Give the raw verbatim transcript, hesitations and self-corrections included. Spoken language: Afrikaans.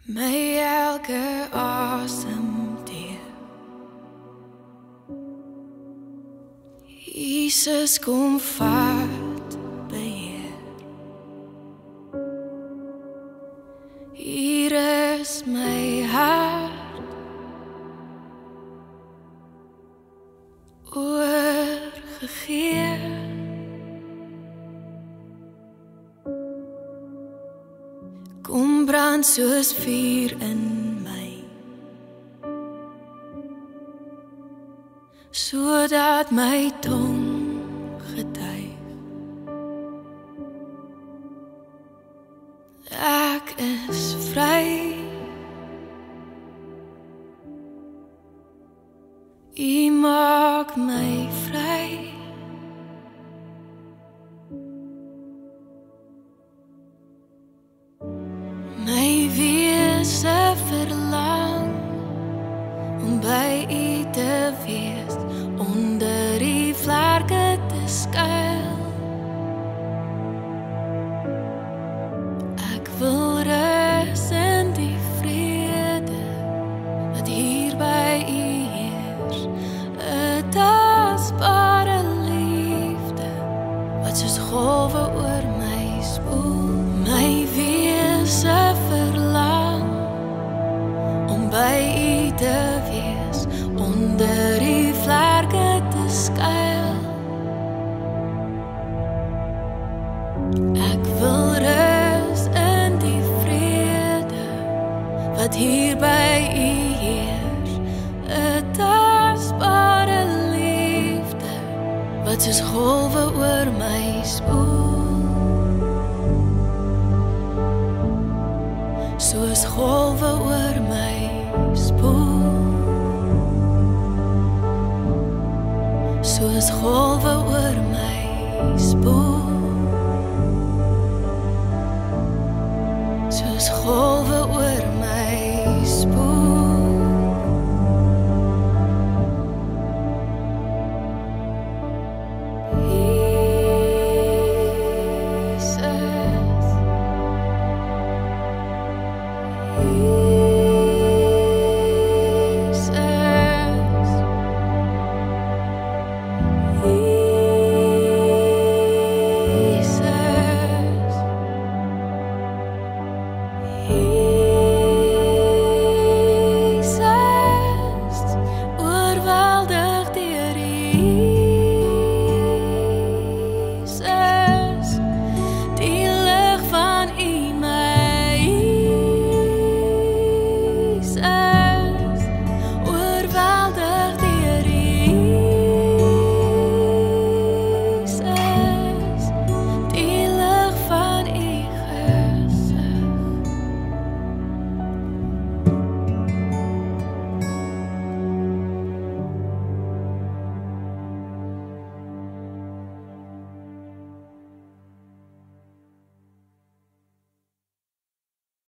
my elke asemteug. Jesus kom vat beheer. Hier is my hart oorgegee. Kom brand soos vuur in my, sodat my tong getuig. Ek is vry. U maak my vry. My wese verlang om by U te wees, onder U vlerke te skuil. Ek wil rus in die vrede wat hier by U heers, 'n tasbare liefde wat soos golwe oor my spoel. My wese verlang om by U te wees, onder U vlerke te skuil. Ek wil rus in die vrede wat hier by U heers, 'n tasbare liefde wat soos golwe oor my spoel. Soos golwe oor my spoel. Soos golwe oor my spoel. Soos golwe oor my spoel. Jesus.